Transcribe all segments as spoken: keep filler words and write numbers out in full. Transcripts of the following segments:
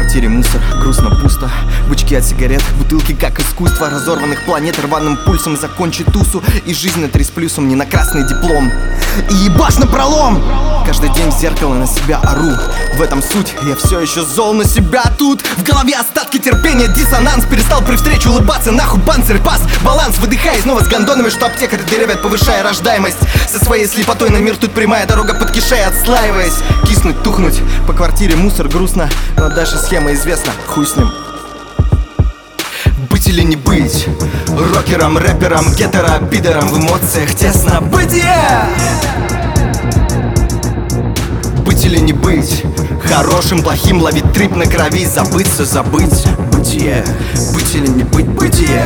квартире мусор, грустно, пусто. Бычки от сигарет, бутылки как искусство разорванных планет рваным пульсом. Закончи тусу, и жизнь на три с плюсом, не на красный диплом. И ебашь на пролом! Каждый день в зеркало на себя ору. В этом суть, я все еще зол на себя тут. В голове остатки терпения, диссонанс. Перестал при встрече улыбаться, нахуй панцирь, пас, баланс. Выдыхая снова с гондонами, что аптекарь дырявят, повышая рождаемость. Со своей слепотой на мир тут прямая дорога под кишей, отслаиваясь. Киснуть, тухнуть, по квартире мусор, грустно. Но дальше схема известна, хуй с ним. Быть или не быть, рокером, рэпером, гетеро, пидором, в эмоциях тесно. Бытие! Быть или не быть, хорошим, плохим, ловить трип на крови, забыться, забыть. Бытие, быть или не быть, бытие.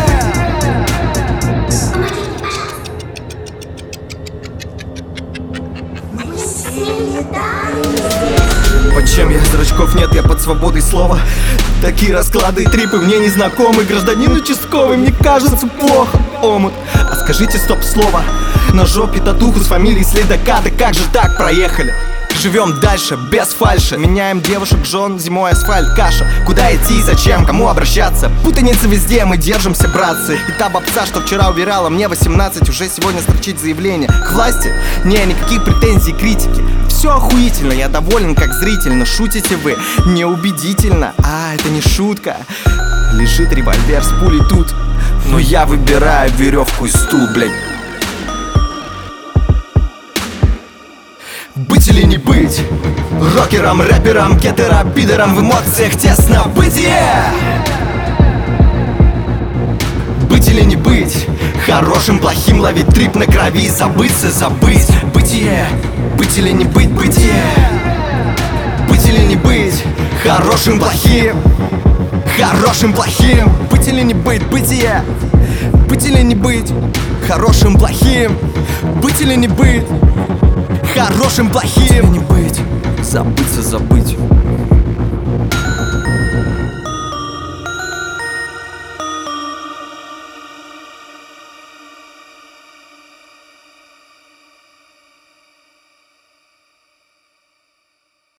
Под чем я? Зрачков нет, я под свободой слова. Такие расклады и трипы мне не знакомы. Гражданин участковый, мне кажется плохо. Омут, а скажите стоп-слово. На жопе татуху с фамилией следака. Да как же так, проехали? Живем дальше, без фальши. Меняем девушек, жен, зимой асфальт, каша. Куда идти, зачем, кому обращаться? Путаница везде, мы держимся, братцы. И та бабца, что вчера уверяла мне восемнадцать, уже сегодня строчит заявление к власти. Не, никаких претензий, критики. Все охуительно, я доволен как зритель. Но шутите вы неубедительно. А, это не шутка. Лежит револьвер с пулей тут. Но я выбираю веревку и стул, блядь. Быть или не быть, рокером, рэпером, гетеро, пидором, в эмоциях тесно. Бытие! Быть или не быть, хорошим, плохим, ловить трип на крови, забыться, забыть. Бытие! Быть или не быть, бытие! Быть или не быть, хорошим, плохим, хорошим, плохим. Быть или не быть, бытие! Быть или не быть, хорошим, плохим. Быть или не быть, хорошим, плохим. Не быть, забыться, забыть.